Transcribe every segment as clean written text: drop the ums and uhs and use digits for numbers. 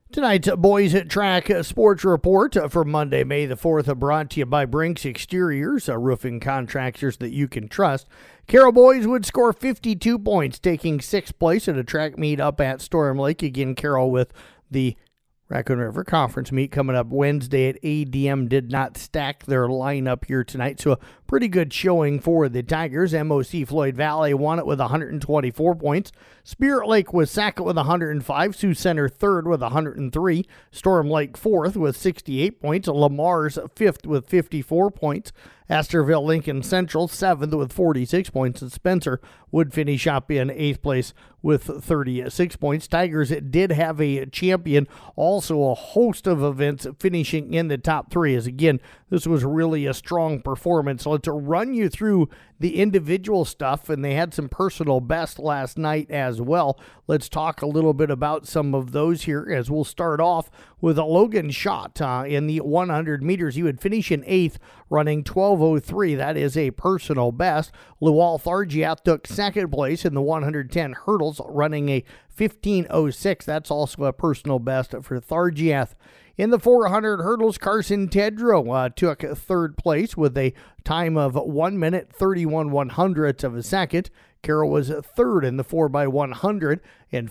Tonight's Boys at Track Sports Report for Monday, May the 4th, brought to you by Brinks Exteriors, roofing contractors that you can trust. Carroll boys would score 52 points, taking 6th place at a track meet up at Storm Lake. Again, Carroll with the Raccoon River Conference meet coming up Wednesday at ADM. Did not stack their lineup here tonight, so a pretty good showing for the Tigers. MOC Floyd Valley won it with 124 points. Spirit Lake was second with 105. Sioux Center third with 103. Storm Lake fourth with 68 points. Lamar's fifth with 54 points. Astorville Lincoln Central seventh with 46 points, and Spencer would finish up in 8th place with 36 points. Tigers did have a champion, also a host of events finishing in the top 3. As again, this was really a strong performance. Let's run you through the individual stuff, and they had some personal best last night as well. Let's talk a little bit about some of those here, as we'll start off with a Logan Schott in the 100 meters. He would finish in 8th, running 12:03. That is a personal best. Lual Thargiath took 2nd place in the 110 hurdles, running a 15:06. That's also a personal best for Thargiath. In the 400 hurdles, Carson Tedrow took 3rd place with a time of 1 minute 31 100ths of a second. Carroll was 3rd in the 4x100 and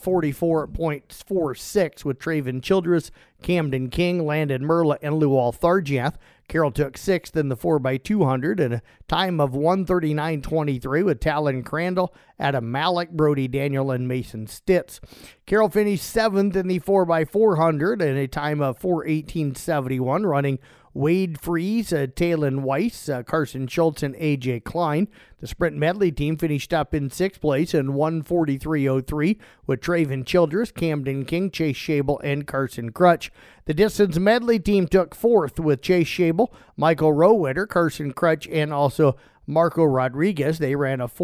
44.46 with Traven Childress, Camden King, Landon Merla, and Lual Thargiath. Carroll took 6th in the 4x200 and a time of 1:39.23 with Talon Crandall, Adam Malik, Brody Daniel, and Mason Stitz. Carroll finished 7th in the 4x400 and a time of 4:18.71, running Wade Freeze, Talon Weiss, Carson Schultz, and A.J. Klein. The sprint medley team finished up in 6th place in 1:43.03 with Traven Childress, Camden King, Chase Shable, and Carson Crutch. The distance medley team took 4th with Chase Shable, Michael Rowetter, Carson Crutch, and also Marco Rodriguez. They ran a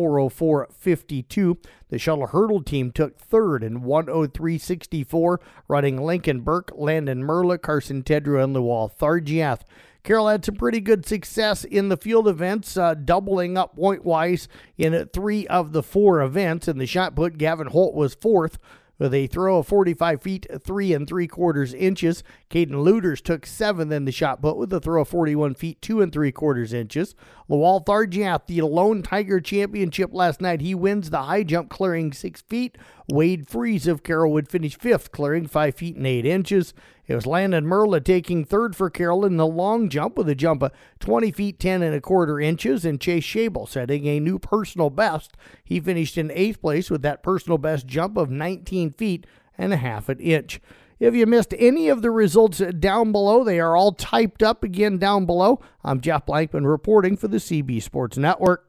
4:04.52. The shuttle hurdle team took 3rd in 1:03.64, running Lincoln Burke, Landon Merla, Carson Tedrow, and Lual Thargiath. Carroll had some pretty good success in the field events, doubling up point-wise in 3 of the 4 events. In the shot put, Gavin Holt was 4th with a throw of 45 feet, 3 3/4 inches. Caden Luders took 7th in the shot put with a throw of 41 feet, 2 3/4 inches. Lual Thargiath, the lone Tiger championship last night, he wins the high jump, clearing 6 feet. Wade Freeze of Carroll would finish 5th, clearing 5 feet and 8 inches. It was Landon Merla taking 3rd for Carroll in the long jump with a jump of 20 feet, 10 1/4 inches, and Chase Shable setting a new personal best. He finished in 8th place with that personal best jump of 19 feet and a half an inch. If you missed any of the results down below, they are all typed up again down below. I'm Jeff Blankman reporting for the CB Sports Network.